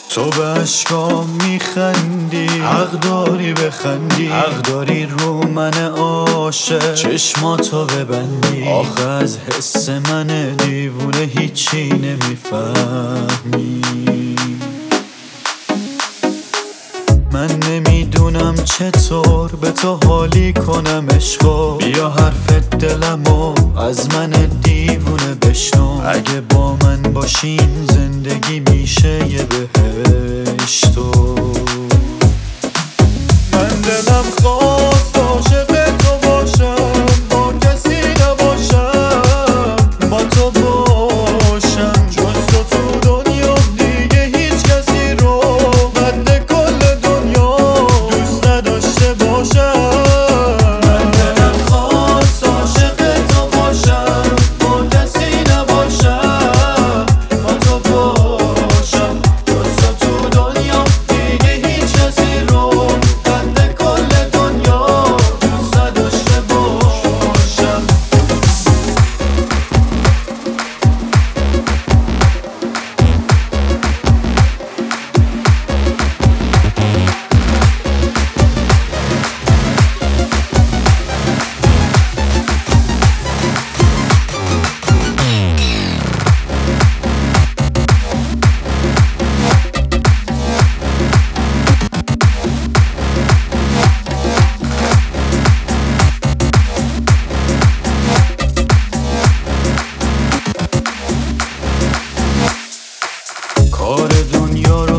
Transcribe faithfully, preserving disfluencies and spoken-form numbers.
تو به عشقام میخندی، حق داری بخندی، حق داری رو من عاشق چشماتو ببندی. آخه از حس من دیوونه هیچی نمیفهمی. من نمیدونم چطور به تو حالی کنم عشقا. بیا حرف دلمو از من دیوونه بشنو. اگه با من باشین زندگی میشه یه بهشتو. من دلم خواست عاشق تو باشم، با کسی نباشم، با تو باشم. جز تو تو دنیا دیگه هیچ کسی رو قد کل دنیا دوست نداشته باشم. من دلم خواست عاشق تو باشم، با کسی نباشم، با تو باشم. جز تو تو دنیا دیگه هیچ کسی رو قد کل دنیا دوست نداشته باشم. کار دنیا